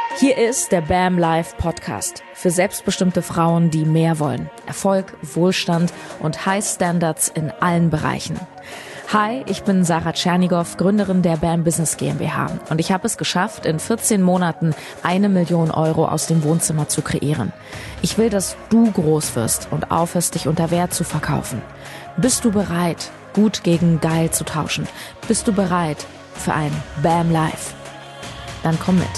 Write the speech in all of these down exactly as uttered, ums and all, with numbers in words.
Hier ist der BAM Live Podcast für selbstbestimmte Frauen, die mehr wollen. Erfolg, Wohlstand und High Standards in allen Bereichen. Hi, ich bin Sarah Tschernigow, Gründerin der BAM Business GmbH und ich habe es geschafft, in vierzehn Monaten eine Million Euro aus dem Wohnzimmer zu kreieren. Ich will, dass du groß wirst und aufhörst, dich unter Wert zu verkaufen. Bist du bereit, gut gegen geil zu tauschen? Bist du bereit für ein BAM Live? Dann komm mit.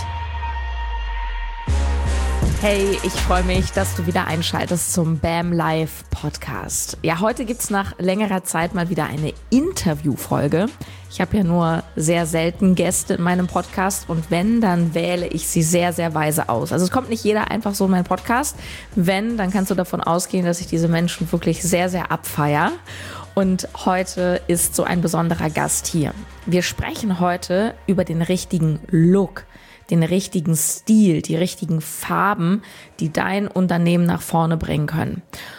Hey, ich freue mich, dass du wieder einschaltest zum BAM Live Podcast. Ja, heute gibt's nach längerer Zeit mal wieder eine Interviewfolge. Ich habe ja nur sehr selten Gäste in meinem Podcast und wenn, dann wähle ich sie sehr, sehr weise aus. Also es kommt nicht jeder einfach so in meinen Podcast. Wenn, dann kannst du davon ausgehen, dass ich diese Menschen wirklich sehr, sehr abfeiere. Und heute ist so ein besonderer Gast hier. Wir sprechen heute über den richtigen Look, den richtigen Stil, die richtigen Farben, die dein Unternehmen nach vorne bringen können.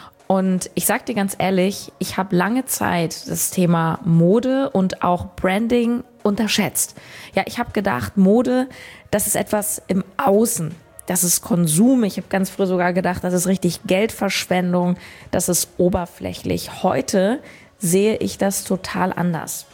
Und ich sag dir ganz ehrlich, ich habe lange Zeit das Thema Mode und auch Branding unterschätzt. Ja, ich habe gedacht, Mode, das ist etwas im Außen. Das ist Konsum. Ich habe ganz früh sogar gedacht, das ist richtig Geldverschwendung. Das ist oberflächlich. Heute sehe ich das total anders.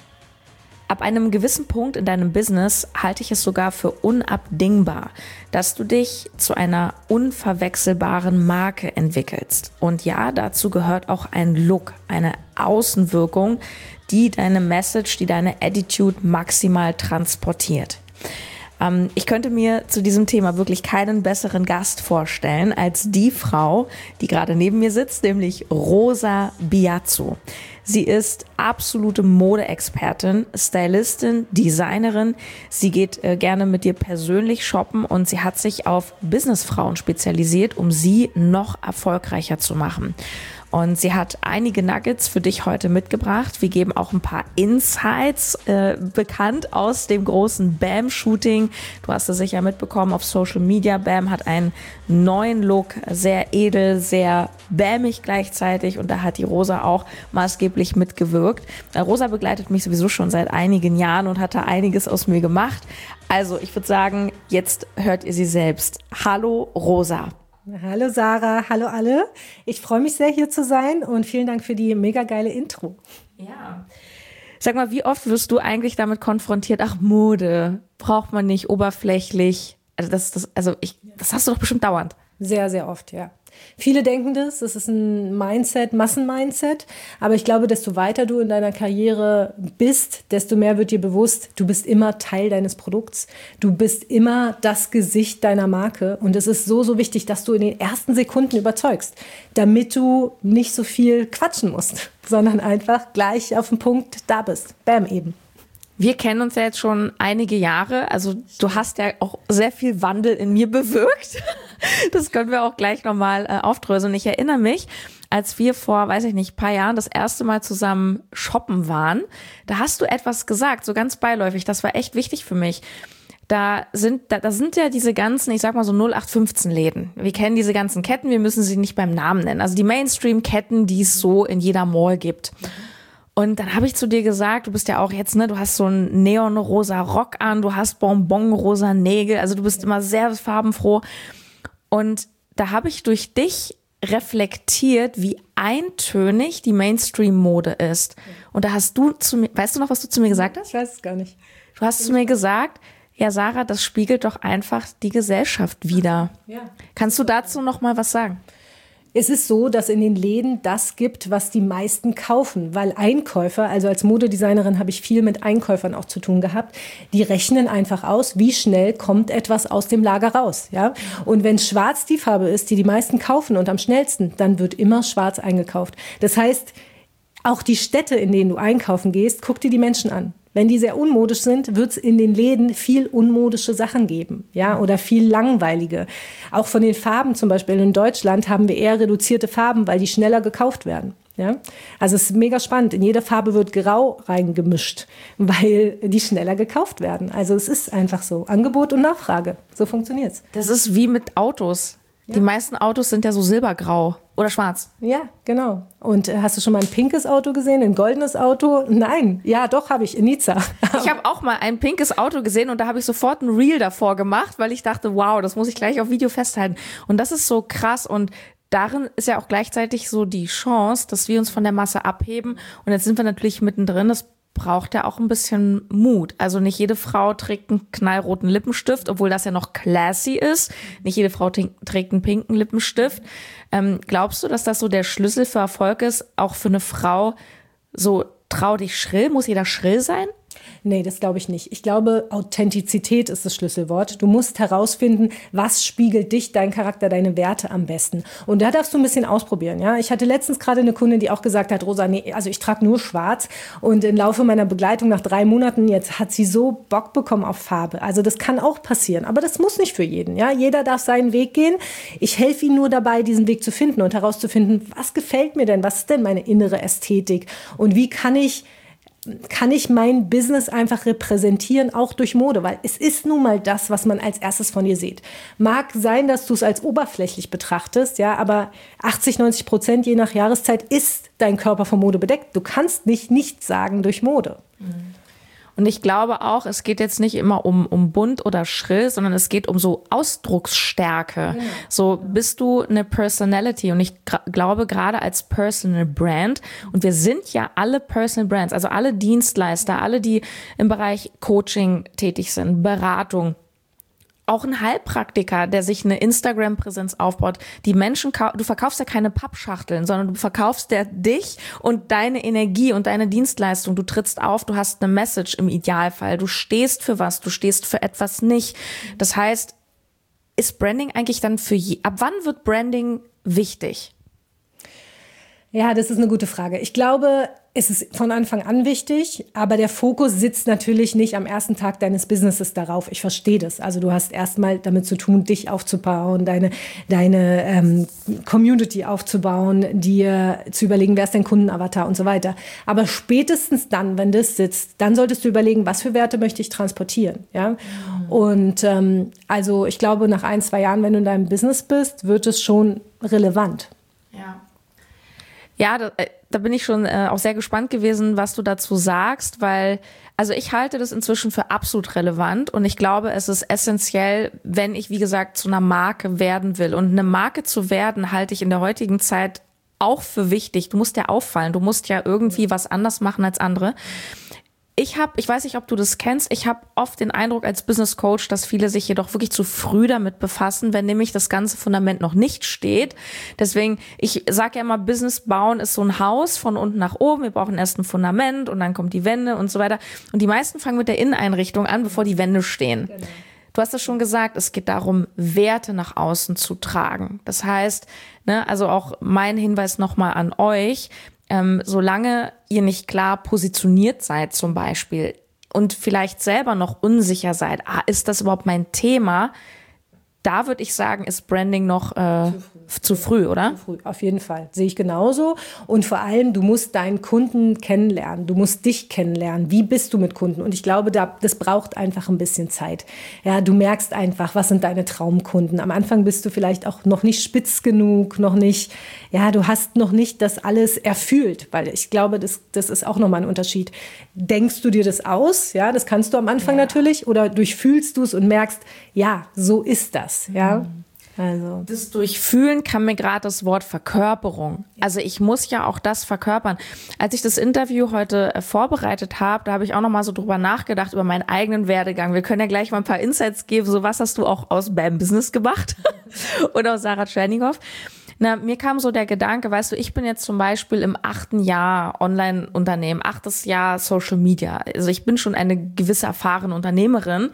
Ab einem gewissen Punkt in deinem Business halte ich es sogar für unabdingbar, dass du dich zu einer unverwechselbaren Marke entwickelst. Und ja, dazu gehört auch ein Look, eine Außenwirkung, die deine Message, die deine Attitude maximal transportiert. Ähm, ich könnte mir zu diesem Thema wirklich keinen besseren Gast vorstellen als die Frau, die gerade neben mir sitzt, nämlich Rosa Biazzo. Sie ist absolute Modeexpertin, Stylistin, Designerin. Sie geht äh, gerne mit dir persönlich shoppen und sie hat sich auf Businessfrauen spezialisiert, um sie noch erfolgreicher zu machen. Und sie hat einige Nuggets für dich heute mitgebracht. Wir geben auch ein paar Insights, äh, bekannt aus dem großen BAM-Shooting. Du hast es sicher mitbekommen auf Social Media. BAM hat einen neuen Look, sehr edel, sehr bämig gleichzeitig. Und da hat die Rosa auch maßgeblich mitgewirkt. Äh, Rosa begleitet mich sowieso schon seit einigen Jahren und hat da einiges aus mir gemacht. Also ich würde sagen, jetzt hört ihr sie selbst. Hallo Rosa. Hallo Sarah, hallo alle. Ich freue mich sehr, hier zu sein und vielen Dank für die mega geile Intro. Ja. Sag mal, wie oft wirst du eigentlich damit konfrontiert? Ach, Mode braucht man nicht, oberflächlich. Also das, das, also ich, das hast du doch bestimmt dauernd. Sehr, sehr oft, ja. Viele denken das, das ist ein Mindset, Massenmindset, aber ich glaube, desto weiter du in deiner Karriere bist, desto mehr wird dir bewusst, du bist immer Teil deines Produkts, du bist immer das Gesicht deiner Marke und es ist so, so wichtig, dass du in den ersten Sekunden überzeugst, damit du nicht so viel quatschen musst, sondern einfach gleich auf den Punkt da bist. Bam eben. Wir kennen uns ja jetzt schon einige Jahre, also du hast ja auch sehr viel Wandel in mir bewirkt. Das können wir auch gleich nochmal äh, aufdröseln. Ich erinnere mich, als wir vor, weiß ich nicht, paar Jahren das erste Mal zusammen shoppen waren, da hast du etwas gesagt, so ganz beiläufig, das war echt wichtig für mich. Da sind, da, da sind ja diese ganzen, ich sag mal so null acht fünfzehn Läden. Wir kennen diese ganzen Ketten, wir müssen sie nicht beim Namen nennen. Also die Mainstream-Ketten, die es so in jeder Mall gibt. Und dann habe ich zu dir gesagt, du bist ja auch jetzt, ne, du hast so einen neonrosa Rock an, du hast bonbonrosa Nägel, also du bist immer sehr farbenfroh. Und da habe ich durch dich reflektiert, wie eintönig die Mainstream-Mode ist. Und da hast du zu mir, weißt du noch, was du zu mir gesagt hast? Ich weiß es gar nicht. Du hast zu mir gesagt, ja Sarah, das spiegelt doch einfach die Gesellschaft wider. Ja. Kannst du dazu noch mal was sagen? Es ist so, dass in den Läden das gibt, was die meisten kaufen, weil Einkäufer, also als Modedesignerin habe ich viel mit Einkäufern auch zu tun gehabt, die rechnen einfach aus, wie schnell kommt etwas aus dem Lager raus. Ja? Und wenn schwarz die Farbe ist, die die meisten kaufen und am schnellsten, dann wird immer schwarz eingekauft. Das heißt, auch die Städte, in denen du einkaufen gehst, guck dir die Menschen an. Wenn die sehr unmodisch sind, wird es in den Läden viel unmodische Sachen geben, ja, oder viel langweilige. Auch von den Farben zum Beispiel in Deutschland haben wir eher reduzierte Farben, weil die schneller gekauft werden. Ja? Also es ist mega spannend. In jede Farbe wird Grau reingemischt, weil die schneller gekauft werden. Also es ist einfach so. Angebot und Nachfrage. So funktioniert's. Das ist wie mit Autos. Ja. Die meisten Autos sind ja so silbergrau oder schwarz. Ja, genau. Und äh, hast du schon mal ein pinkes Auto gesehen, ein goldenes Auto? Nein. Ja, doch, habe ich, in Nizza. Ich habe auch mal ein pinkes Auto gesehen und da habe ich sofort ein Reel davor gemacht, weil ich dachte, wow, das muss ich gleich auf Video festhalten. Und das ist so krass und darin ist ja auch gleichzeitig so die Chance, dass wir uns von der Masse abheben. Und jetzt sind wir natürlich mittendrin, das braucht ja auch ein bisschen Mut. Also nicht jede Frau trägt einen knallroten Lippenstift, obwohl das ja noch classy ist. Nicht jede Frau t- trägt einen pinken Lippenstift. Ähm, glaubst du, dass das so der Schlüssel für Erfolg ist, auch für eine Frau, so trau dich schrill? Muss jeder schrill sein? Nee, das glaube ich nicht. Ich glaube, Authentizität ist das Schlüsselwort. Du musst herausfinden, was spiegelt dich, dein Charakter, deine Werte am besten. Und da darfst du ein bisschen ausprobieren. Ja, ich hatte letztens gerade eine Kundin, die auch gesagt hat, Rosa, nee, also ich trage nur schwarz. Und im Laufe meiner Begleitung nach drei Monaten jetzt hat sie so Bock bekommen auf Farbe. Also das kann auch passieren. Aber das muss nicht für jeden. Ja, jeder darf seinen Weg gehen. Ich helfe ihnen nur dabei, diesen Weg zu finden und herauszufinden, was gefällt mir denn? Was ist denn meine innere Ästhetik? Und wie kann ich kann ich mein Business einfach repräsentieren, auch durch Mode, weil es ist nun mal das, was man als erstes von dir sieht. Mag sein, dass du es als oberflächlich betrachtest, ja, aber achtzig, neunzig Prozent je nach Jahreszeit ist dein Körper von Mode bedeckt. Du kannst nicht nichts sagen durch Mode. Und ich glaube auch, es geht jetzt nicht immer um, um bunt oder schrill, sondern es geht um so Ausdrucksstärke. Ja. So bist du eine Personality und ich gra- glaube gerade als Personal Brand und wir sind ja alle Personal Brands, also alle Dienstleister, alle, die im Bereich Coaching tätig sind, Beratung, auch ein Heilpraktiker, der sich eine Instagram-Präsenz aufbaut. Die Menschen, du verkaufst ja keine Pappschachteln, sondern du verkaufst ja dich und deine Energie und deine Dienstleistung. Du trittst auf, du hast eine Message im Idealfall. Du stehst für was, du stehst für etwas nicht. Das heißt, ist Branding eigentlich dann für je, ab wann wird Branding wichtig? Ja, das ist eine gute Frage. Ich glaube, es ist von Anfang an wichtig, aber der Fokus sitzt natürlich nicht am ersten Tag deines Businesses darauf. Ich verstehe das. Also du hast erstmal damit zu tun, dich aufzubauen, deine, deine ähm, Community aufzubauen, dir zu überlegen, wer ist dein Kundenavatar und so weiter. Aber spätestens dann, wenn das sitzt, dann solltest du überlegen, was für Werte möchte ich transportieren. Ja? Mhm. Und ähm, also ich glaube, nach ein, zwei Jahren, wenn du in deinem Business bist, wird es schon relevant. Ja. Ja, da, da bin ich schon äh, auch sehr gespannt gewesen, was du dazu sagst, weil, also ich halte das inzwischen für absolut relevant und ich glaube, es ist essentiell, wenn ich, wie gesagt, zu einer Marke werden will. Und eine Marke zu werden, halte ich in der heutigen Zeit auch für wichtig. Du musst ja auffallen, du musst ja irgendwie was anders machen als andere. Ich habe, ich weiß nicht, ob du das kennst, ich habe oft den Eindruck als Business Coach, dass viele sich jedoch wirklich zu früh damit befassen, wenn nämlich das ganze Fundament noch nicht steht. Deswegen, ich sage ja immer, Business bauen ist so ein Haus von unten nach oben. Wir brauchen erst ein Fundament und dann kommt die Wände und so weiter. Und die meisten fangen mit der Inneneinrichtung an, bevor die Wände stehen. Genau. Du hast es schon gesagt, es geht darum, Werte nach außen zu tragen. Das heißt, ne, also auch mein Hinweis nochmal an euch, Ähm, solange ihr nicht klar positioniert seid zum Beispiel und vielleicht selber noch unsicher seid, ah, ist das überhaupt mein Thema? Da würde ich sagen, ist Branding noch äh, zu früh, zu früh, oder? Zu früh, auf jeden Fall. Sehe ich genauso. Und vor allem, du musst deinen Kunden kennenlernen. Du musst dich kennenlernen. Wie bist du mit Kunden? Und ich glaube, da, das braucht einfach ein bisschen Zeit. Ja, du merkst einfach, was sind deine Traumkunden. Am Anfang bist du vielleicht auch noch nicht spitz genug, noch nicht, ja, du hast noch nicht das alles erfüllt. Weil ich glaube, das, das ist auch nochmal ein Unterschied. Denkst du dir das aus? Ja, das kannst du am Anfang ja. natürlich. Oder durchfühlst du es und merkst, ja, so ist das. Ja, also. Das Durchfühlen kam mir gerade das Wort Verkörperung. Also ich muss ja auch das verkörpern. Als ich das Interview heute äh, vorbereitet habe, da habe ich auch noch mal so drüber nachgedacht, über meinen eigenen Werdegang. Wir können ja gleich mal ein paar Insights geben. So, was hast du auch aus Bam Business gemacht? Oder aus Sarah Tschernigow? Na, mir kam so der Gedanke, weißt du, ich bin jetzt zum Beispiel im achten Jahr Online-Unternehmen, achtes Jahr Social Media. Also ich bin schon eine gewisse erfahrene Unternehmerin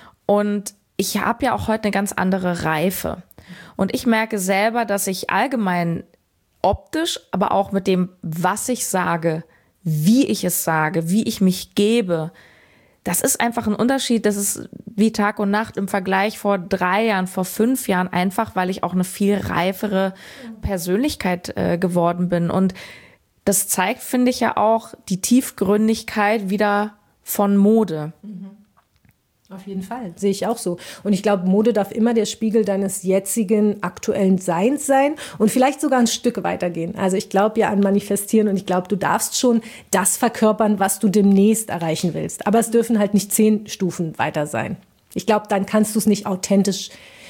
und ich habe ja auch heute eine ganz andere Reife. Und ich merke selber, dass ich allgemein optisch, aber auch mit dem, was ich sage, wie ich es sage, wie ich mich gebe, das ist einfach ein Unterschied. Das ist wie Tag und Nacht im Vergleich vor drei Jahren, vor fünf Jahren, einfach weil ich auch eine viel reifere Persönlichkeit äh, geworden bin. Und das zeigt, finde ich ja auch, die Tiefgründigkeit wieder von Mode. Mhm. Auf jeden Fall, sehe ich auch so. Und ich glaube, Mode darf immer der Spiegel deines jetzigen, aktuellen Seins sein und vielleicht sogar ein Stück weitergehen. Also ich glaube ja an Manifestieren und ich glaube, du darfst schon das verkörpern, was du demnächst erreichen willst. Aber es dürfen halt nicht zehn Stufen weiter sein. Ich glaube, dann kannst du es nicht authentisch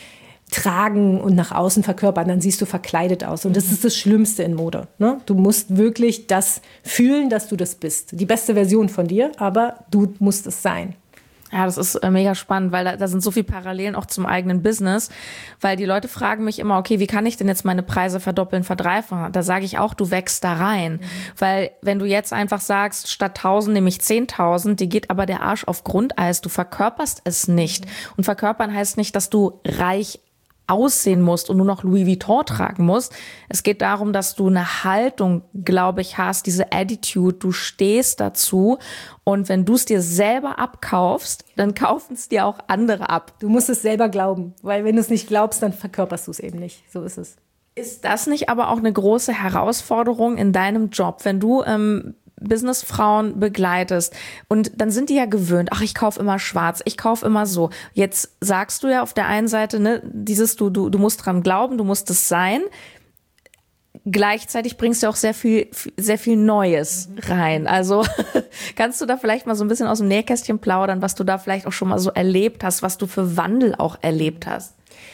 tragen und nach außen verkörpern, dann siehst du verkleidet aus. Und das ist das Schlimmste in Mode. Ne? Du musst wirklich das fühlen, dass du das bist. Die beste Version von dir, aber du musst es sein. Ja, das ist äh, mega spannend, weil da, da sind so viele Parallelen auch zum eigenen Business, weil die Leute fragen mich immer, okay, wie kann ich denn jetzt meine Preise verdoppeln, verdreifachen? Da sage ich auch, du wächst da rein, mhm. weil wenn du jetzt einfach sagst, statt tausend nehme ich zehntausend, dir geht aber der Arsch auf Grundeis, du verkörperst es nicht. Mhm. Und verkörpern heißt nicht, dass du reich aussehen musst und nur noch Louis Vuitton tragen musst. Es geht darum, dass du eine Haltung, glaube ich, hast, diese Attitude, du stehst dazu und wenn du es dir selber abkaufst, dann kaufen es dir auch andere ab. Du musst es selber glauben, weil wenn du es nicht glaubst, dann verkörperst du es eben nicht. So ist es. Ist das nicht aber auch eine große Herausforderung in deinem Job, wenn du ähm, Businessfrauen begleitest und dann sind die ja gewöhnt, ach, ich kaufe immer schwarz, ich kaufe immer so. Jetzt sagst du ja auf der einen Seite, ne, dieses du du du musst dran glauben, du musst es sein. Gleichzeitig bringst du auch sehr viel sehr viel Neues rein. Also kannst du da vielleicht mal so ein bisschen aus dem Nähkästchen plaudern, was du da vielleicht auch schon mal so erlebt hast, was du für Wandel auch erlebt hast?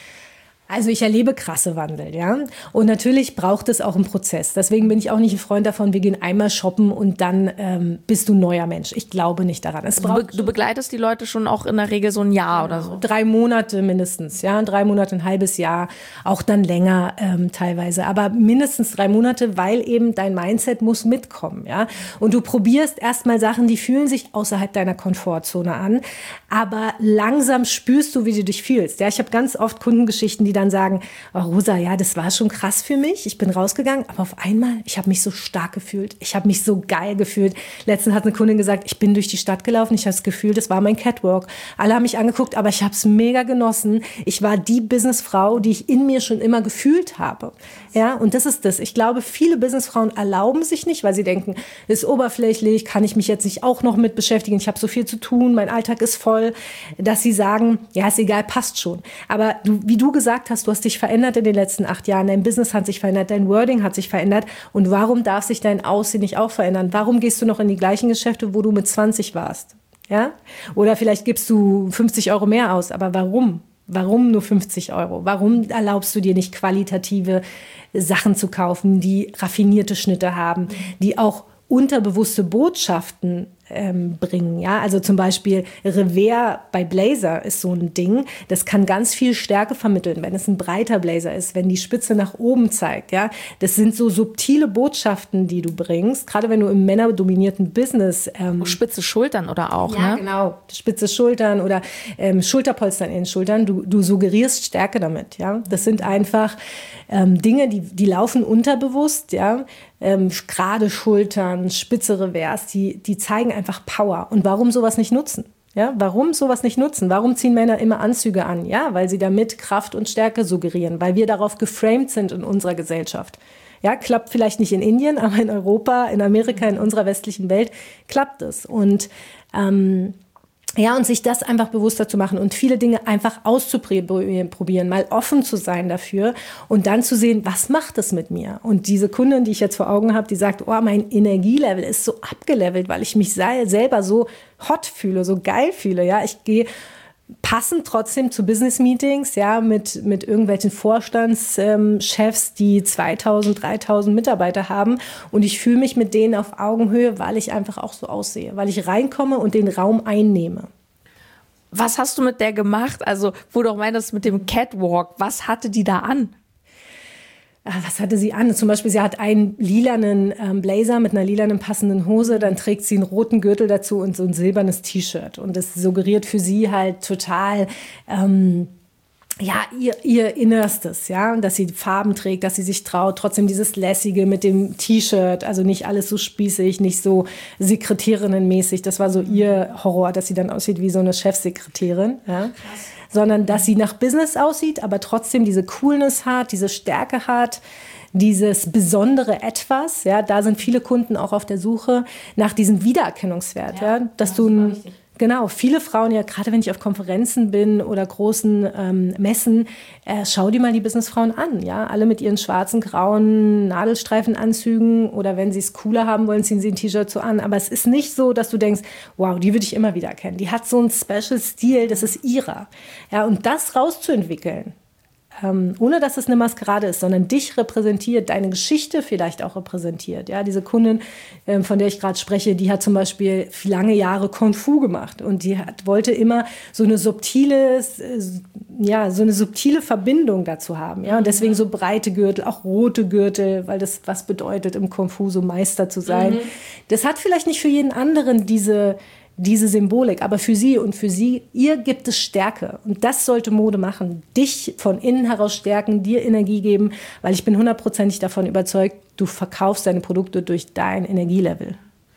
Also ich erlebe krasse Wandel, ja. Und natürlich braucht es auch einen Prozess. Deswegen bin ich auch nicht ein Freund davon, wir gehen einmal shoppen und dann ähm, bist du ein neuer Mensch. Ich glaube nicht daran. Es braucht du, be- du begleitest die Leute schon auch in der Regel so ein Jahr genau, oder so? Drei Monate mindestens, ja. Drei Monate, ein halbes Jahr, auch dann länger ähm, teilweise. Aber mindestens drei Monate, weil eben dein Mindset muss mitkommen, ja. Und du probierst erstmal Sachen, die fühlen sich außerhalb deiner Komfortzone an. Aber langsam spürst du, wie du dich fühlst. Ja, ich habe ganz oft Kundengeschichten, die dann sagen, oh Rosa, ja, das war schon krass für mich. Ich bin rausgegangen, aber auf einmal, ich habe mich so stark gefühlt. Ich habe mich so geil gefühlt. Letztens hat eine Kundin gesagt, ich bin durch die Stadt gelaufen. Ich habe das Gefühl, das war mein Catwalk. Alle haben mich angeguckt, aber ich habe es mega genossen. Ich war die Businessfrau, die ich in mir schon immer gefühlt habe. Ja, und das ist das. Ich glaube, viele Businessfrauen erlauben sich nicht, weil sie denken, ist oberflächlich, kann ich mich jetzt nicht auch noch mit beschäftigen. Ich habe so viel zu tun, mein Alltag ist voll, dass sie sagen, ja, ist egal, passt schon. Aber du, wie du gesagt hast, du hast dich verändert in den letzten acht Jahren, dein Business hat sich verändert, dein Wording hat sich verändert und warum darf sich dein Aussehen nicht auch verändern? Warum gehst du noch in die gleichen Geschäfte, wo du mit zwanzig warst? Ja? Oder vielleicht gibst du fünfzig Euro mehr aus, aber warum? Warum nur fünfzig Euro? Warum erlaubst du dir nicht qualitative Sachen zu kaufen, die raffinierte Schnitte haben, die auch unterbewusste Botschaften ähm, bringen, ja, also zum Beispiel Revers bei Blazer ist so ein Ding, das kann ganz viel Stärke vermitteln, wenn es ein breiter Blazer ist, wenn die Spitze nach oben zeigt, ja, das sind so subtile Botschaften, die du bringst, gerade wenn du im männerdominierten Business ähm, spitze Schultern oder auch, ja, ne? Genau, spitze Schultern oder ähm, Schulterpolstern in den Schultern, du, du suggerierst Stärke damit, ja, das sind einfach ähm, Dinge, die, die laufen unterbewusst, ja, ähm, gerade Schultern, spitze Revers, die, die zeigen einfach Power. Und warum sowas nicht nutzen? Ja, warum sowas nicht nutzen? Warum ziehen Männer immer Anzüge an? Ja, weil sie damit Kraft und Stärke suggerieren, weil wir darauf geframed sind in unserer Gesellschaft. Ja, klappt vielleicht nicht in Indien, aber in Europa, in Amerika, in unserer westlichen Welt klappt es. Und ähm, ja, und sich das einfach bewusster zu machen und viele Dinge einfach auszuprobieren, mal offen zu sein dafür und dann zu sehen, was macht es mit mir? Und diese Kundin, die ich jetzt vor Augen habe, die sagt, oh, mein Energielevel ist so abgelevelt, weil ich mich selber so hot fühle, so geil fühle. Ja, ich gehe passend trotzdem zu Business-Meetings, ja, mit, mit irgendwelchen Vorstandschefs, ähm, die zweitausend, dreitausend Mitarbeiter haben. Und ich fühle mich mit denen auf Augenhöhe, weil ich einfach auch so aussehe, weil ich reinkomme und den Raum einnehme. Was hast du mit der gemacht? Also, wo du auch meintest, mit dem Catwalk, was hatte die da an? Was hatte sie an? Zum Beispiel, sie hat einen lilanen ähm, Blazer mit einer lilanen passenden Hose, dann trägt sie einen roten Gürtel dazu und so ein silbernes T-Shirt. Und das suggeriert für sie halt total, ähm, ja, ihr, ihr Innerstes, ja, dass sie Farben trägt, dass sie sich traut, trotzdem dieses Lässige mit dem T-Shirt, also nicht alles so spießig, nicht so Sekretärinnenmäßig. Das war so ihr Horror, dass sie dann aussieht wie so eine Chefsekretärin, ja. Krass. Sondern dass sie nach Business aussieht, aber trotzdem diese Coolness hat, diese Stärke hat, dieses besondere Etwas. Ja, da sind viele Kunden auch auf der Suche nach diesem Wiedererkennungswert. Ja, ja dass das du ein, Genau, viele Frauen, ja, gerade wenn ich auf Konferenzen bin oder großen ähm, Messen, äh, schau dir mal die Businessfrauen an, ja, alle mit ihren schwarzen, grauen Nadelstreifenanzügen oder wenn sie es cooler haben wollen, ziehen sie ein T-Shirt so an, aber es ist nicht so, dass du denkst, wow, die würde ich immer wieder erkennen, die hat so einen Special-Stil, das ist ihrer, ja, und das rauszuentwickeln, Ähm, ohne dass es eine Maskerade ist, sondern dich repräsentiert, deine Geschichte vielleicht auch repräsentiert. Ja, diese Kundin, ähm, von der ich gerade spreche, die hat zum Beispiel lange Jahre Kung Fu gemacht und die hat, wollte immer so eine subtile, äh, ja, so eine subtile Verbindung dazu haben. Ja, und deswegen so breite Gürtel, auch rote Gürtel, weil das was bedeutet, im Kung Fu so Meister zu sein. Mhm. Das hat vielleicht nicht für jeden anderen diese diese Symbolik, aber für sie und für sie, ihr gibt es Stärke. Und das sollte Mode machen. Dich von innen heraus stärken, dir Energie geben, weil ich bin hundertprozentig davon überzeugt, du verkaufst deine Produkte durch dein Energielevel.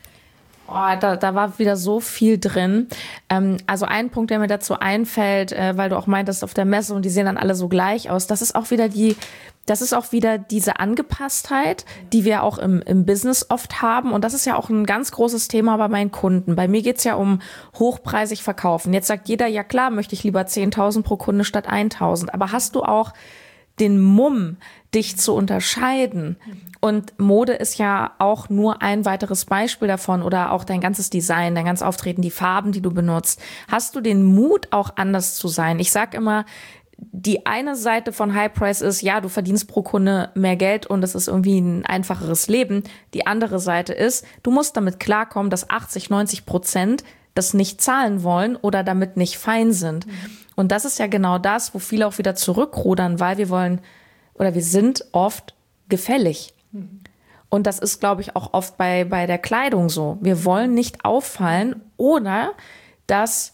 Oh, da, da war wieder so viel drin. Ähm, also ein Punkt, der mir dazu einfällt, äh, weil du auch meintest auf der Messe und die sehen dann alle so gleich aus, das ist auch wieder die, das ist auch wieder diese Angepasstheit, die wir auch im, im Business oft haben. Und das ist ja auch ein ganz großes Thema bei meinen Kunden. Bei mir geht's ja um hochpreisig verkaufen. Jetzt sagt jeder, ja klar, möchte ich lieber zehntausend pro Kunde statt eintausend. Aber hast du auch den Mumm, dich zu unterscheiden? Und Mode ist ja auch nur ein weiteres Beispiel davon oder auch dein ganzes Design, dein ganzes Auftreten, die Farben, die du benutzt. Hast du den Mut, auch anders zu sein? Ich sag immer, die eine Seite von High Price ist, ja, du verdienst pro Kunde mehr Geld und es ist irgendwie ein einfacheres Leben. Die andere Seite ist, du musst damit klarkommen, dass achtzig, neunzig Prozent das nicht zahlen wollen oder damit nicht fein sind. Mhm. Und das ist ja genau das, wo viele auch wieder zurückrudern, weil wir wollen oder wir sind oft gefällig. Mhm. Und das ist, glaube ich, auch oft bei, bei der Kleidung so. Wir wollen nicht auffallen oder dass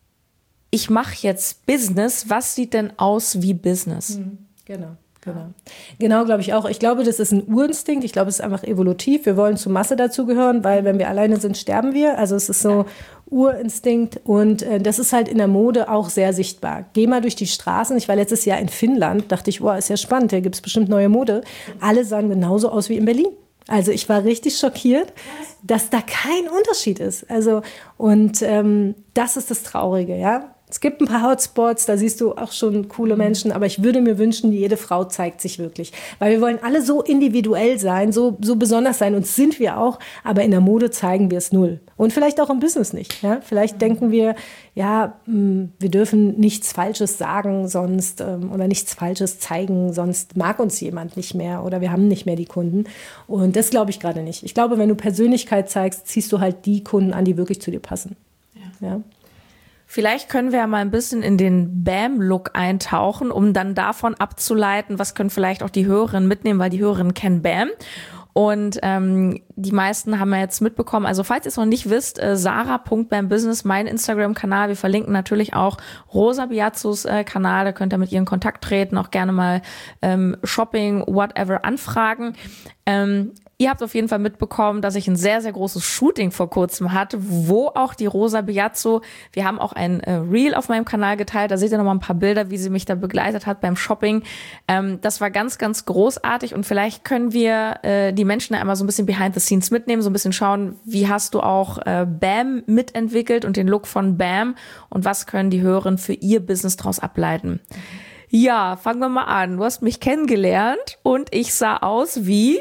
ich mache jetzt Business, was sieht denn aus wie Business? Mhm. Genau. Genau, genau glaube ich auch. Ich glaube, das ist ein Urinstinkt. Ich glaube, es ist einfach evolutiv. Wir wollen zur Masse dazugehören, weil wenn wir alleine sind, sterben wir. Also es ist so Urinstinkt und äh, das ist halt in der Mode auch sehr sichtbar. Geh mal durch die Straßen. Ich war letztes Jahr in Finnland, dachte ich, wow, ist ja spannend, da gibt es bestimmt neue Mode. Alle sahen genauso aus wie in Berlin. Also ich war richtig schockiert, dass da kein Unterschied ist. Also und ähm, das ist das Traurige, ja. Es gibt ein paar Hotspots, da siehst du auch schon coole Menschen, aber ich würde mir wünschen, jede Frau zeigt sich wirklich. Weil wir wollen alle so individuell sein, so, so besonders sein und sind wir auch, aber in der Mode zeigen wir es null. Und vielleicht auch im Business nicht. Ja? Vielleicht denken wir, ja, wir dürfen nichts Falsches sagen sonst oder nichts Falsches zeigen, sonst mag uns jemand nicht mehr oder wir haben nicht mehr die Kunden. Und das glaube ich gerade nicht. Ich glaube, wenn du Persönlichkeit zeigst, ziehst du halt die Kunden an, die wirklich zu dir passen. Ja. Ja? Vielleicht können wir ja mal ein bisschen in den B A M-Look eintauchen, um dann davon abzuleiten, was können vielleicht auch die Hörerinnen mitnehmen, weil die Hörerinnen kennen B A M. Und ähm, die meisten haben ja jetzt mitbekommen, also falls ihr es noch nicht wisst, äh, sarah punkt bam business, mein Instagram-Kanal. Wir verlinken natürlich auch Rosa Biazzos äh, Kanal, da könnt ihr mit ihr in Kontakt treten, auch gerne mal ähm, Shopping, whatever anfragen. Ähm, Ihr habt auf jeden Fall mitbekommen, dass ich ein sehr, sehr großes Shooting vor kurzem hatte, wo auch die Rosa Biazzo, wir haben auch ein äh, Reel auf meinem Kanal geteilt, da seht ihr nochmal ein paar Bilder, wie sie mich da begleitet hat beim Shopping. Ähm, das war ganz, ganz großartig und vielleicht können wir äh, die Menschen da einmal so ein bisschen behind the scenes mitnehmen, so ein bisschen schauen, wie hast du auch äh, B A M mitentwickelt und den Look von B A M und was können die Hörerinnen für ihr Business daraus ableiten. Ja, fangen wir mal an. Du hast mich kennengelernt und ich sah aus wie...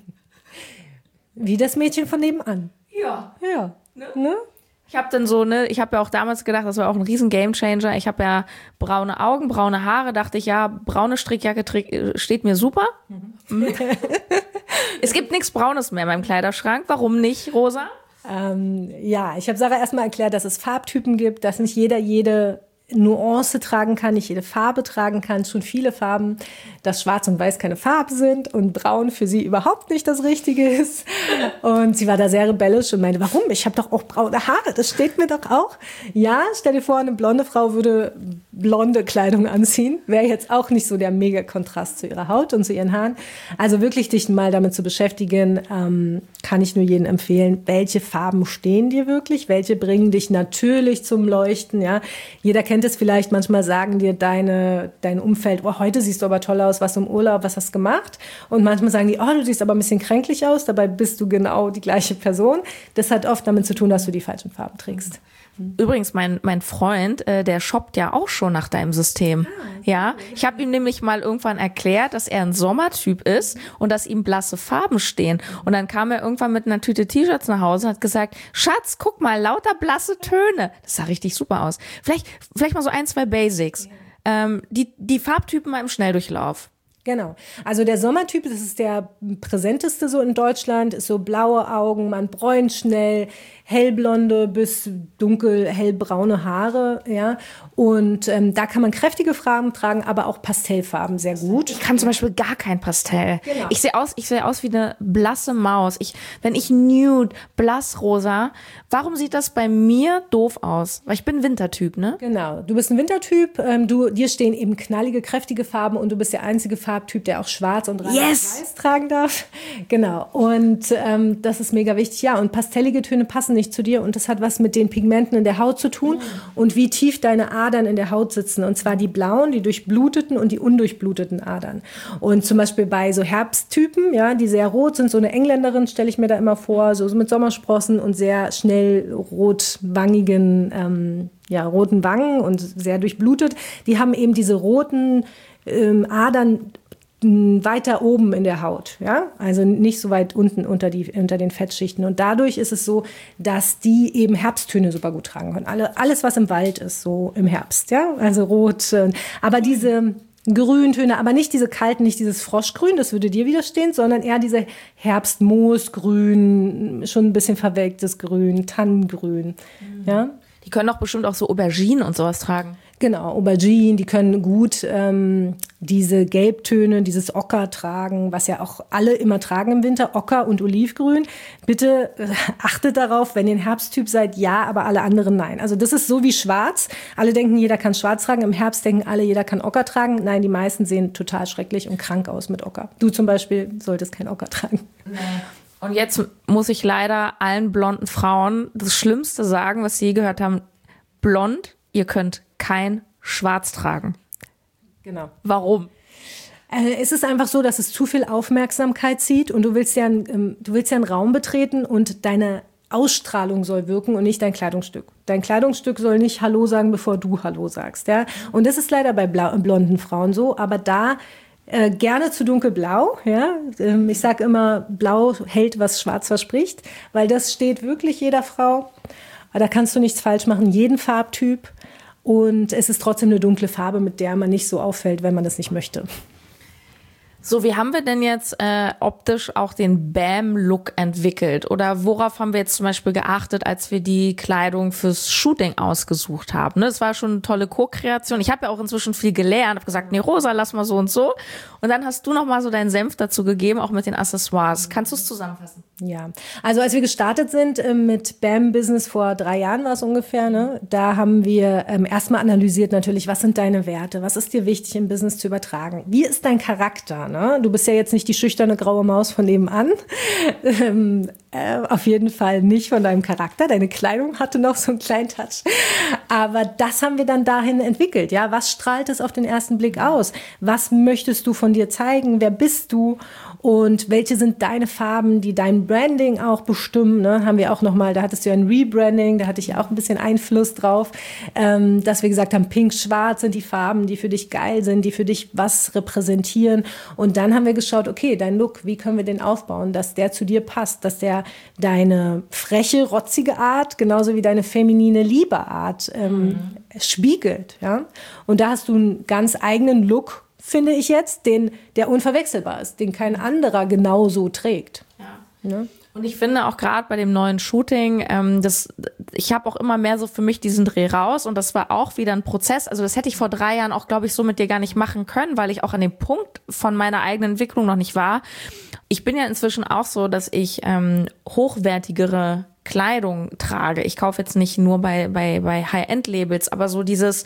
Wie das Mädchen von nebenan. Ja. Ja. Ne? Ne? Ich habe dann so, ne, ich habe ja auch damals gedacht, das war auch ein riesen Gamechanger. Ich habe ja braune Augen, braune Haare, dachte ich, ja, braune Strickjacke steht mir super. Mhm. Es gibt nichts Braunes mehr in meinem Kleiderschrank. Warum nicht, Rosa? Ähm, ja, ich habe Sarah erstmal erklärt, dass es Farbtypen gibt, dass nicht jeder jede Nuance tragen kann, nicht jede Farbe tragen kann, schon viele Farben, dass Schwarz und Weiß keine Farbe sind und Braun für sie überhaupt nicht das Richtige ist. Und sie war da sehr rebellisch und meinte, warum? Ich habe doch auch braune Haare, das steht mir doch auch. Ja, stell dir vor, eine blonde Frau würde blonde Kleidung anziehen, wäre jetzt auch nicht so der mega Kontrast zu ihrer Haut und zu ihren Haaren. Also wirklich dich mal damit zu beschäftigen, ähm, kann ich nur jedem empfehlen, welche Farben stehen dir wirklich, welche bringen dich natürlich zum Leuchten, ja. Jeder kennt es vielleicht, manchmal sagen dir deine, dein Umfeld, oh, heute siehst du aber toll aus, was im Urlaub, was hast du gemacht? Und manchmal sagen die, oh, du siehst aber ein bisschen kränklich aus, dabei bist du genau die gleiche Person. Das hat oft damit zu tun, dass du die falschen Farben trägst. Übrigens, mein, mein Freund, äh, der shoppt ja auch schon nach deinem System. Ah, ja, ich habe ihm nämlich mal irgendwann erklärt, dass er ein Sommertyp ist und dass ihm blasse Farben stehen. Und dann kam er irgendwann mit einer Tüte T-Shirts nach Hause und hat gesagt, Schatz, guck mal, lauter blasse Töne. Das sah richtig super aus. Vielleicht, vielleicht mal so ein, zwei Basics. Ja. Ähm, die, die Farbtypen mal im Schnelldurchlauf. Genau. Also der Sommertyp, das ist der präsenteste so in Deutschland, ist so blaue Augen, man bräunt schnell, hellblonde bis dunkel hellbraune Haare, ja. Und ähm, da kann man kräftige Farben tragen, aber auch Pastellfarben sehr gut. Ich kann zum Beispiel gar kein Pastell. Genau. Ich sehe aus, ich sehe aus wie eine blasse Maus. Ich, wenn ich nude, blassrosa, warum sieht das bei mir doof aus? Weil ich bin Wintertyp, ne? Genau. Du bist ein Wintertyp, ähm, du, dir stehen eben knallige, kräftige Farben und du bist der einzige Farbtyp, der auch schwarz und rein yes. weiß tragen darf. Genau. Und ähm, das ist mega wichtig. Ja, und pastellige Töne passen nicht zu dir und das hat was mit den Pigmenten in der Haut zu tun oh. und wie tief deine Adern in der Haut sitzen. Und zwar die blauen, die durchbluteten und die undurchbluteten Adern. Und zum Beispiel bei so Herbsttypen, ja, die sehr rot sind, so eine Engländerin stelle ich mir da immer vor, so mit Sommersprossen und sehr schnell rotwangigen, ähm, ja, roten Wangen und sehr durchblutet. Die haben eben diese roten ähm, Adern weiter oben in der Haut, ja, also nicht so weit unten unter, die, unter den Fettschichten. Und dadurch ist es so, dass die eben Herbsttöne super gut tragen können. Alle, alles, was im Wald ist, so im Herbst, ja, also rot. Aber diese Grüntöne, aber nicht diese kalten, nicht dieses Froschgrün, das würde dir widerstehen, sondern eher diese Herbstmoosgrün, schon ein bisschen verwelktes Grün, Tannengrün, mhm. ja. Die können doch bestimmt auch so Auberginen und sowas tragen. Genau, Aubergine, die können gut ähm, diese Gelbtöne, dieses Ocker tragen, was ja auch alle immer tragen im Winter, Ocker und Olivgrün. Bitte äh, achtet darauf, wenn ihr ein Herbsttyp seid, ja, aber alle anderen nein. Also das ist so wie Schwarz. Alle denken, jeder kann Schwarz tragen. Im Herbst denken alle, jeder kann Ocker tragen. Nein, die meisten sehen total schrecklich und krank aus mit Ocker. Du zum Beispiel solltest kein Ocker tragen. Nee. Und jetzt muss ich leider allen blonden Frauen das Schlimmste sagen, was sie je gehört haben. Blond, ihr könnt kein Schwarz tragen. Genau. Warum? Äh, es ist einfach so, dass es zu viel Aufmerksamkeit zieht und du willst ja, ähm, du willst ja einen Raum betreten und deine Ausstrahlung soll wirken und nicht dein Kleidungsstück. Dein Kleidungsstück soll nicht Hallo sagen, bevor du Hallo sagst. Ja? Und das ist leider bei blau- blonden Frauen so, aber da Äh, gerne zu dunkelblau, ja. Ähm, ich sage immer, blau hält, was schwarz verspricht, weil das steht wirklich jeder Frau. Aber da kannst du nichts falsch machen, jeden Farbtyp. Und es ist trotzdem eine dunkle Farbe, mit der man nicht so auffällt, wenn man das nicht möchte. So, wie haben wir denn jetzt äh, optisch auch den Bam-Look entwickelt? Oder worauf haben wir jetzt zum Beispiel geachtet, als wir die Kleidung fürs Shooting ausgesucht haben? Ne, das war schon eine tolle Co-Kreation. Ich habe ja auch inzwischen viel gelernt, habe gesagt, nee, rosa, lass mal so und so. Und dann hast du noch mal so deinen Senf dazu gegeben, auch mit den Accessoires. Kannst du es zusammenfassen? Ja, also als wir gestartet sind äh, mit Bam Business vor drei Jahren war es ungefähr, ne, da haben wir ähm, erstmal analysiert natürlich, was sind deine Werte, was ist dir wichtig im Business zu übertragen, wie ist dein Charakter, ne? Du bist ja jetzt nicht die schüchterne graue Maus von nebenan, ähm, äh, auf jeden Fall nicht von deinem Charakter, deine Kleidung hatte noch so einen kleinen Touch, aber das haben wir dann dahin entwickelt, ja, was strahlt es auf den ersten Blick aus, was möchtest du von dir zeigen, wer bist du und welche sind deine Farben, die dein Branding auch bestimmen, ne? Haben wir auch nochmal, da hattest du ja ein Rebranding, da hatte ich ja auch ein bisschen Einfluss drauf, ähm, dass wir gesagt haben, pink, schwarz sind die Farben, die für dich geil sind, die für dich was repräsentieren. Und dann haben wir geschaut, okay, dein Look, wie können wir den aufbauen, dass der zu dir passt, dass der deine freche, rotzige Art, genauso wie deine feminine Liebe-Art ähm, mhm. spiegelt. Ja? Und da hast du einen ganz eigenen Look, finde ich jetzt, den, der unverwechselbar ist, den kein anderer genauso trägt. Ja. Ne? Und ich finde auch gerade bei dem neuen Shooting, ähm, das, ich habe auch immer mehr so für mich diesen Dreh raus und das war auch wieder ein Prozess. Also das hätte ich vor drei Jahren auch, glaube ich, so mit dir gar nicht machen können, weil ich auch an dem Punkt von meiner eigenen Entwicklung noch nicht war. Ich bin ja inzwischen auch so, dass ich ähm, hochwertigere Kleidung trage. Ich kaufe jetzt nicht nur bei, bei, bei High-End-Labels, aber so dieses...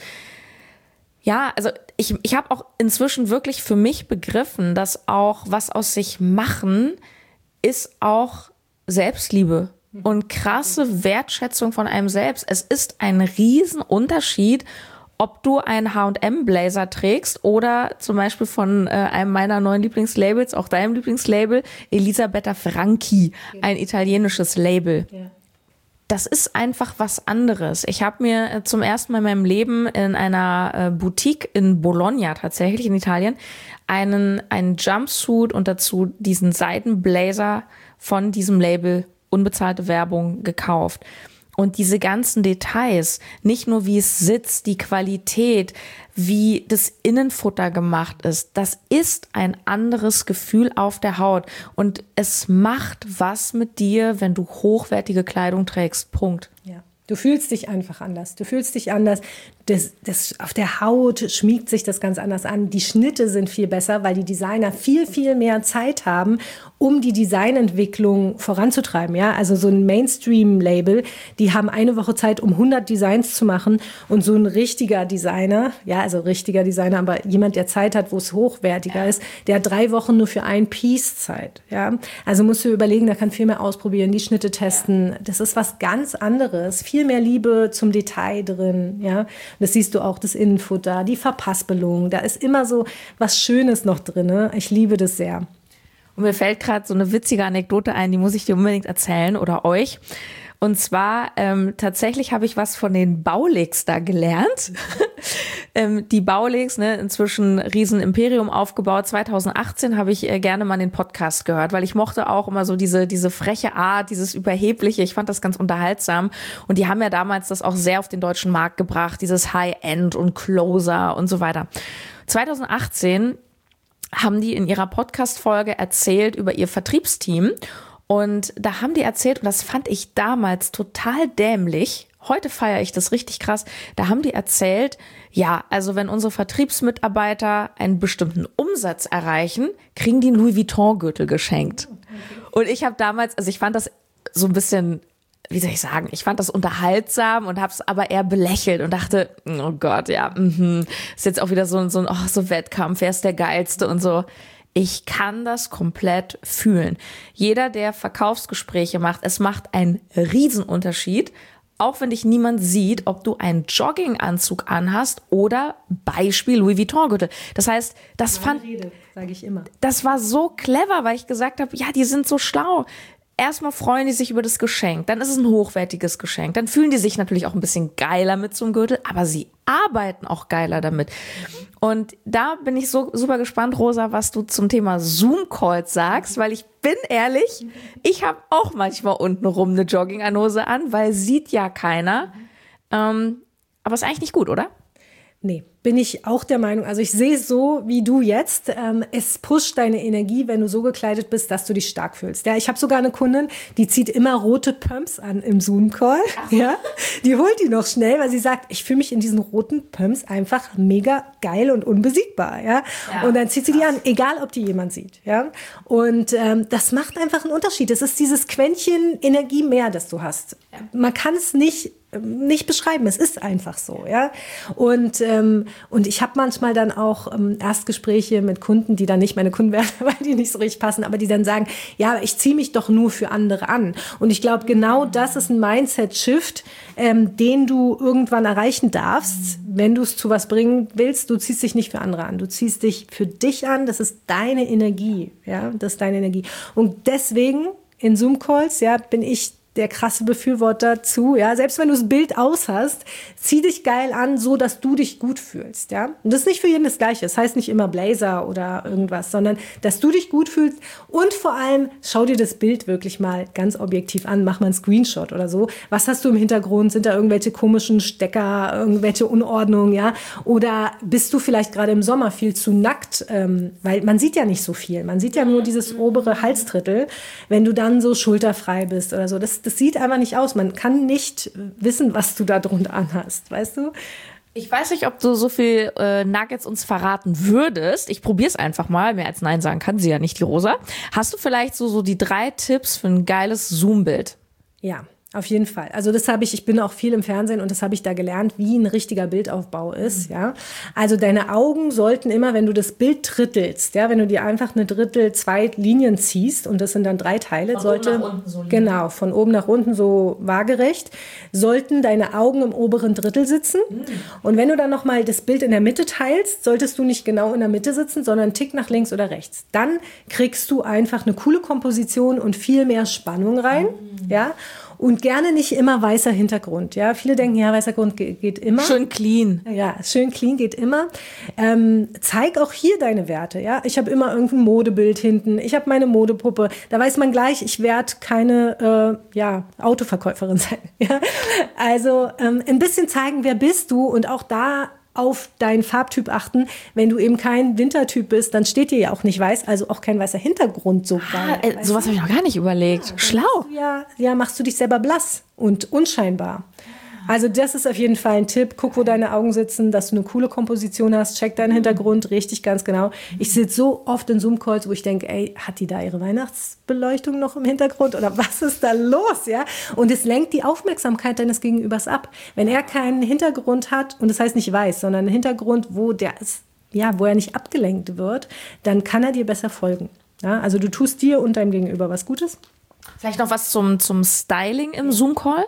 Ja, also ich, ich habe auch inzwischen wirklich für mich begriffen, dass auch was aus sich machen ist auch Selbstliebe und krasse Wertschätzung von einem selbst. Es ist ein Riesenunterschied, ob du einen H und M-Blazer trägst oder zum Beispiel von äh, einem meiner neuen Lieblingslabels, auch deinem Lieblingslabel, Elisabetta Franchi, ein italienisches Label. Ja. das ist einfach was anderes. Ich habe mir zum ersten Mal in meinem Leben in einer Boutique in Bologna tatsächlich in Italien einen, einen Jumpsuit und dazu diesen Seidenblazer von diesem Label Unbezahlte Werbung gekauft. Und diese ganzen Details, nicht nur wie es sitzt, die Qualität, wie das Innenfutter gemacht ist, das ist ein anderes Gefühl auf der Haut. Und es macht was mit dir, wenn du hochwertige Kleidung trägst. Punkt. Ja. Du fühlst dich einfach anders. Du fühlst dich anders. Das, das, auf der Haut schmiegt sich das ganz anders an. Die Schnitte sind viel besser, weil die Designer viel, viel mehr Zeit haben, um die Designentwicklung voranzutreiben. Ja, also so ein Mainstream-Label, die haben eine Woche Zeit, um hundert Designs zu machen. Und so ein richtiger Designer, ja, also richtiger Designer, aber jemand, der Zeit hat, wo es hochwertiger ist, der hat drei Wochen nur für ein Piece Zeit. Ja, also musst du überlegen, da kann viel mehr ausprobieren, die Schnitte testen. Das ist was ganz anderes. Viel mehr Liebe zum Detail drin. Ja, das siehst du auch, das Innenfutter, die Verpaspelung. Da ist immer so was Schönes noch drin. Ich liebe das sehr. Und mir fällt gerade so eine witzige Anekdote ein, die muss ich dir unbedingt erzählen oder euch. Und zwar, ähm, tatsächlich habe ich was von den Baulix da gelernt. ähm, die Baulix, ne, inzwischen Riesenimperium aufgebaut. zwanzig achtzehn habe ich äh, gerne mal den Podcast gehört, weil ich mochte auch immer so diese, diese freche Art, dieses Überhebliche. Ich fand das ganz unterhaltsam. Und die haben ja damals das auch sehr auf den deutschen Markt gebracht, dieses High-End und Closer und so weiter. zwanzig achtzehn haben die in ihrer Podcast-Folge erzählt über ihr Vertriebsteam. Und da haben die erzählt, und das fand ich damals total dämlich, heute feiere ich das richtig krass, da haben die erzählt, ja, also wenn unsere Vertriebsmitarbeiter einen bestimmten Umsatz erreichen, kriegen die einen Louis Vuitton-Gürtel geschenkt. Und ich habe damals, also ich fand das so ein bisschen, wie soll ich sagen, ich fand das unterhaltsam und habe es aber eher belächelt und dachte, oh Gott, ja, mh, ist jetzt auch wieder so, so ein oh, so Wettkampf, wer ist der Geilste und so. Ich kann das komplett fühlen. Jeder, der Verkaufsgespräche macht, es macht einen Riesenunterschied, auch wenn dich niemand sieht, ob du einen Jogginganzug anhast oder Beispiel Louis Vuitton-Gürtel. Das heißt, das fand, Rede, sage ich immer. Das war so clever, weil ich gesagt habe, ja, die sind so schlau. Erstmal freuen die sich über das Geschenk, dann ist es ein hochwertiges Geschenk, dann fühlen die sich natürlich auch ein bisschen geiler mit so einem Gürtel, aber sie arbeiten auch geiler damit. Und da bin ich so super gespannt, Rosa, was du zum Thema Zoom-Calls sagst, weil ich bin ehrlich, ich habe auch manchmal untenrum eine Jogginghose an, weil sieht ja keiner. Ähm, aber ist eigentlich nicht gut, oder? Nee, bin ich auch der Meinung. Also ich sehe es so wie du jetzt. Ähm, es pusht deine Energie, wenn du so gekleidet bist, dass du dich stark fühlst. Ja, ich habe sogar eine Kundin, die zieht immer rote Pumps an im Zoom-Call. Ja, die holt die noch schnell, weil sie sagt, ich fühle mich in diesen roten Pumps einfach mega geil und unbesiegbar. Ja, ja, und dann zieht sie die an, egal ob die jemand sieht. Ja, und ähm, das macht einfach einen Unterschied. Es ist dieses Quäntchen Energie mehr, das du hast. Man kann es nicht nicht beschreiben, es ist einfach so, ja. Und ähm, und ich habe manchmal dann auch ähm, Erstgespräche mit Kunden, die dann nicht meine Kunden werden, weil die nicht so richtig passen, aber die dann sagen, ja, ich ziehe mich doch nur für andere an. Und ich glaube, genau das ist ein Mindset-Shift, ähm, den du irgendwann erreichen darfst, wenn du es zu was bringen willst. Du ziehst dich nicht für andere an, du ziehst dich für dich an. Das ist deine Energie, ja, das ist deine Energie. Und deswegen in Zoom-Calls, ja, bin ich der krasse Befürworter zu, ja, selbst wenn du das Bild aus hast, zieh dich geil an, so dass du dich gut fühlst, ja. Und das ist nicht für jeden das Gleiche. Das heißt nicht immer Blazer oder irgendwas, sondern dass du dich gut fühlst und vor allem schau dir das Bild wirklich mal ganz objektiv an, mach mal einen Screenshot oder so. Was hast du im Hintergrund? Sind da irgendwelche komischen Stecker, irgendwelche Unordnungen, ja? Oder bist du vielleicht gerade im Sommer viel zu nackt, ähm, weil man sieht ja nicht so viel. Man sieht ja nur dieses obere Halsdrittel, wenn du dann so schulterfrei bist oder so. Das Das sieht einfach nicht aus. Man kann nicht wissen, was du da drunter anhast, weißt du? Ich weiß nicht, ob du so viel äh, Nuggets uns verraten würdest. Ich probier's einfach mal. Mehr als Nein sagen kann sie ja nicht, die Rosa. Hast du vielleicht so, so die drei Tipps für ein geiles Zoom-Bild? Ja. Auf jeden Fall. Also das habe ich, ich bin auch viel im Fernsehen und das habe ich da gelernt, wie ein richtiger Bildaufbau ist, mhm. ja. Also deine Augen sollten immer, wenn du das Bild drittelst, ja, wenn du dir einfach eine Drittel, zwei Linien ziehst und das sind dann drei Teile, von sollte, oben nach unten so genau, von oben nach unten so waagerecht, sollten deine Augen im oberen Drittel sitzen. Mhm. Und wenn du dann nochmal das Bild in der Mitte teilst, solltest du nicht genau in der Mitte sitzen, sondern einen Tick nach links oder rechts. Dann kriegst du einfach eine coole Komposition und viel mehr Spannung rein, mhm. ja. Und gerne nicht immer weißer Hintergrund. Ja, viele denken, ja, weißer Grund geht, geht immer. Schön clean. Ja, schön clean geht immer. Ähm, zeig auch hier deine Werte. Ja, ich habe immer irgendein Modebild hinten. Ich habe meine Modepuppe. Da weiß man gleich, ich werde keine äh, ja, Autoverkäuferin sein. Ja? Also ähm, ein bisschen zeigen, wer bist du, und auch da auf deinen Farbtyp achten. Wenn du eben kein Wintertyp bist, dann steht dir ja auch nicht weiß, also auch kein weißer Hintergrund so geil. Ah, äh, sowas habe ich noch gar nicht überlegt. Ja, schlau. Ja, ja, machst du dich selber blass und unscheinbar. Also das ist auf jeden Fall ein Tipp. Guck, wo deine Augen sitzen, dass du eine coole Komposition hast. Check deinen Hintergrund richtig ganz genau. Ich sitze so oft in Zoom-Calls, wo ich denke, ey, hat die da ihre Weihnachtsbeleuchtung noch im Hintergrund oder was ist da los? Ja? Und es lenkt die Aufmerksamkeit deines Gegenübers ab. Wenn er keinen Hintergrund hat, und das heißt nicht weiß, sondern einen Hintergrund, wo der ist, ja, wo er nicht abgelenkt wird, dann kann er dir besser folgen. Ja? Also du tust dir und deinem Gegenüber was Gutes. Vielleicht noch was zum, zum Styling im Zoom-Call?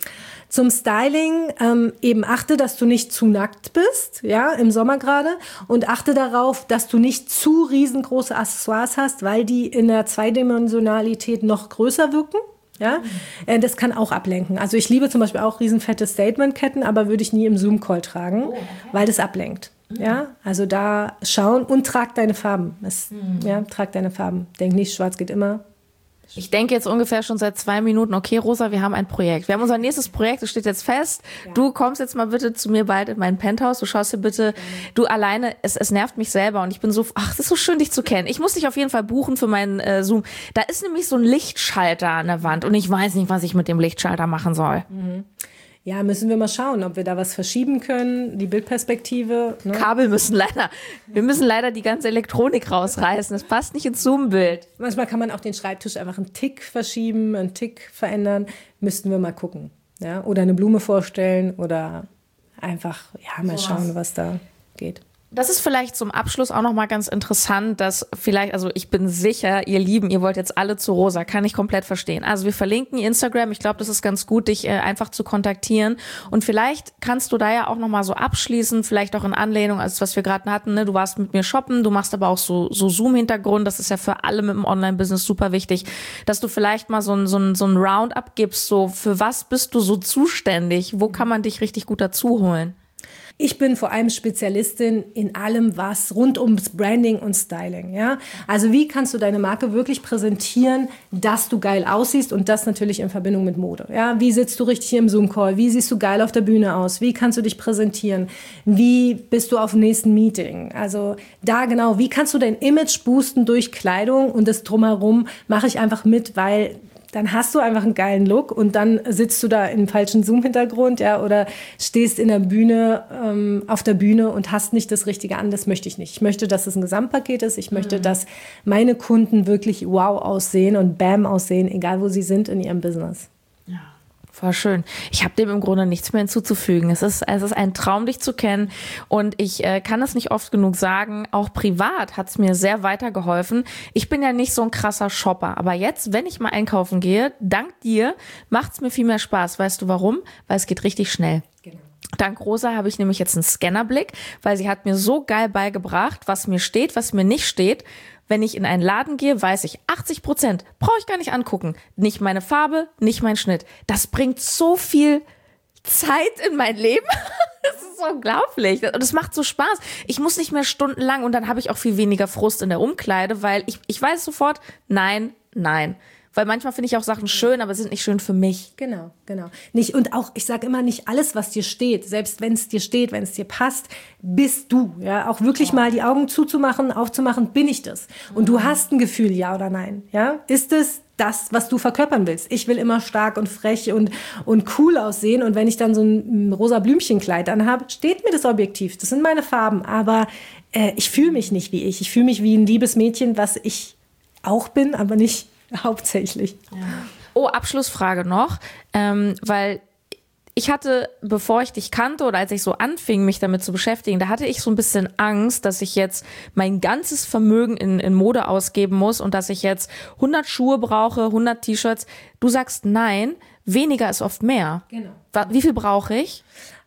Zum Styling ähm, eben achte, dass du nicht zu nackt bist, ja, im Sommer gerade, und achte darauf, dass du nicht zu riesengroße Accessoires hast, weil die in der Zweidimensionalität noch größer wirken. Ja, äh, das kann auch ablenken. Also ich liebe zum Beispiel auch riesenfette Statement-Ketten, aber würde ich nie im Zoom-Call tragen, oh, okay. weil das ablenkt. Mhm. Ja, also da schauen und trag deine Farben. Es, mhm. Ja, trag deine Farben. Denk nicht, schwarz geht immer. Ich denke jetzt ungefähr schon seit zwei Minuten, okay, Rosa, wir haben ein Projekt. Wir haben unser nächstes Projekt, das steht jetzt fest. Ja. Du kommst jetzt mal bitte zu mir bald in mein Penthouse. Du schaust dir bitte, ja. du alleine, es, es nervt mich selber und ich bin so, ach, das ist so schön, dich zu kennen. Ich muss dich auf jeden Fall buchen für meinen äh, Zoom. Da ist nämlich so ein Lichtschalter an der Wand und ich weiß nicht, was ich mit dem Lichtschalter machen soll. Mhm. Ja, müssen wir mal schauen, ob wir da was verschieben können, die Bildperspektive. Ne? Kabel müssen leider, wir müssen leider die ganze Elektronik rausreißen. Das passt nicht ins Zoom-Bild. Manchmal kann man auch den Schreibtisch einfach einen Tick verschieben, einen Tick verändern. Müssten wir mal gucken. Ja? Oder eine Blume vorstellen oder einfach ja, mal so schauen, was. was da geht. Das ist vielleicht zum Abschluss auch noch mal ganz interessant, dass vielleicht, also ich bin sicher, ihr Lieben, ihr wollt jetzt alle zu Rosa, kann ich komplett verstehen. Also wir verlinken Instagram, ich glaube, das ist ganz gut, dich äh, einfach zu kontaktieren und vielleicht kannst du da ja auch noch mal so abschließen, vielleicht auch in Anlehnung, als was wir gerade hatten, ne? Du warst mit mir shoppen, du machst aber auch so, so Zoom-Hintergrund, das ist ja für alle mit dem Online-Business super wichtig, dass du vielleicht mal so ein, so ein, so ein Roundup gibst, so für was bist du so zuständig, wo kann man dich richtig gut dazu holen? Ich bin vor allem Spezialistin in allem, was rund ums Branding und Styling. Ja? Also wie kannst du deine Marke wirklich präsentieren, dass du geil aussiehst und das natürlich in Verbindung mit Mode. Ja? Wie sitzt du richtig im Zoom-Call? Wie siehst du geil auf der Bühne aus? Wie kannst du dich präsentieren? Wie bist du auf dem nächsten Meeting? Also da genau, wie kannst du dein Image boosten durch Kleidung und das Drumherum mache ich einfach mit, weil dann hast du einfach einen geilen Look und dann sitzt du da im falschen Zoom-Hintergrund, ja, oder stehst in der Bühne, ähm, auf der Bühne und hast nicht das Richtige an. Das möchte ich nicht. Ich möchte, dass es ein Gesamtpaket ist. Ich möchte, mhm. dass meine Kunden wirklich wow aussehen und bam aussehen, egal wo sie sind in ihrem Business. Ja. Voll schön. Ich habe dem im Grunde nichts mehr hinzuzufügen. Es ist, es ist ein Traum, dich zu kennen und ich äh, kann es nicht oft genug sagen. Auch privat hat es mir sehr weitergeholfen. Ich bin ja nicht so ein krasser Shopper, aber jetzt, wenn ich mal einkaufen gehe, dank dir, macht es mir viel mehr Spaß. Weißt du warum? Weil es geht richtig schnell. Genau. Dank Rosa habe ich nämlich jetzt einen Scannerblick, weil sie hat mir so geil beigebracht, was mir steht, was mir nicht steht. Wenn ich in einen Laden gehe, weiß ich, achtzig Prozent brauche ich gar nicht angucken. Nicht meine Farbe, nicht mein Schnitt. Das bringt so viel Zeit in mein Leben. Das ist so unglaublich. Und es macht so Spaß. Ich muss nicht mehr stundenlang und dann habe ich auch viel weniger Frust in der Umkleide, weil ich, ich weiß sofort, nein, nein. Weil manchmal finde ich auch Sachen schön, aber sind nicht schön für mich. Genau, genau. Nicht, und auch, ich sage immer, nicht alles, was dir steht, selbst wenn es dir steht, wenn es dir passt, bist du. Ja, auch wirklich mal die Augen zuzumachen, aufzumachen, bin ich das. Und du hast ein Gefühl, ja oder nein. Ja, ist es das, was du verkörpern willst? Ich will immer stark und frech und, und cool aussehen. Und wenn ich dann so ein rosa Blümchenkleid anhabe, steht mir das objektiv. Das sind meine Farben. Aber äh, ich fühle mich nicht wie ich. Ich fühle mich wie ein liebes Mädchen, was ich auch bin, aber nicht hauptsächlich. Ja. Oh, Abschlussfrage noch, ähm, weil ich hatte, bevor ich dich kannte oder als ich so anfing, mich damit zu beschäftigen, da hatte ich so ein bisschen Angst, dass ich jetzt mein ganzes Vermögen in, in Mode ausgeben muss und dass ich jetzt hundert Schuhe brauche, hundert T-Shirts. Du sagst nein, weniger ist oft mehr. Genau. Wie viel brauche ich?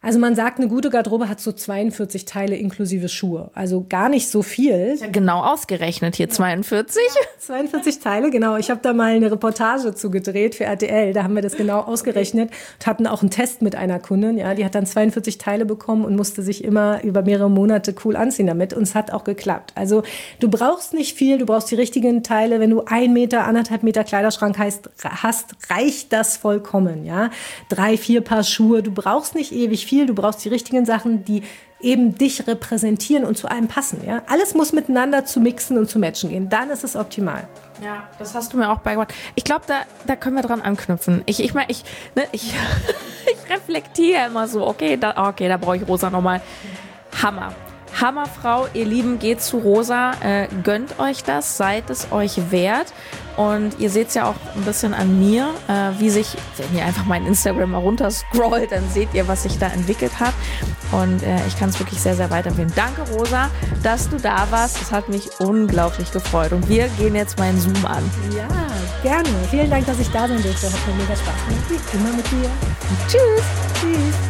Also man sagt, eine gute Garderobe hat so zweiundvierzig Teile inklusive Schuhe. Also gar nicht so viel. Ja, genau ausgerechnet hier, zweiundvierzig. Ja, zweiundvierzig Teile, genau. Ich habe da mal eine Reportage zu gedreht für R T L. Da haben wir das genau ausgerechnet und hatten auch einen Test mit einer Kundin. Ja, die hat dann zweiundvierzig Teile bekommen und musste sich immer über mehrere Monate cool anziehen damit. Und es hat auch geklappt. Also du brauchst nicht viel, du brauchst die richtigen Teile. Wenn du ein Meter, anderthalb Meter Kleiderschrank hast, hast reicht das vollkommen. Ja, drei, vier Paar Schuhe. Du brauchst nicht ewig viel. Du brauchst die richtigen Sachen, die eben dich repräsentieren und zu einem passen. Ja? Alles muss miteinander zu mixen und zu matchen gehen. Dann ist es optimal. Ja, das hast du mir auch beigebracht. Ich glaube, da, da können wir dran anknüpfen. Ich, ich meine, ich, ne, ich, ich reflektiere immer so, okay, da, okay, da brauche ich Rosa nochmal. Hammer. Hammerfrau, ihr Lieben, geht zu Rosa, äh, gönnt euch das, seid es euch wert. Und ihr seht es ja auch ein bisschen an mir, äh, wie sich, wenn ihr einfach mein Instagram mal runterscrollt, dann seht ihr, was sich da entwickelt hat. Und äh, ich kann es wirklich sehr, sehr weiterempfehlen. Danke, Rosa, dass du da warst. Es hat mich unglaublich gefreut. Und wir gehen jetzt mal in Zoom an. Ja, gerne. Vielen Dank, dass ich da sein durfte. Hat mir mega Spaß gemacht. Wie immer mit dir. Tschüss. Tschüss.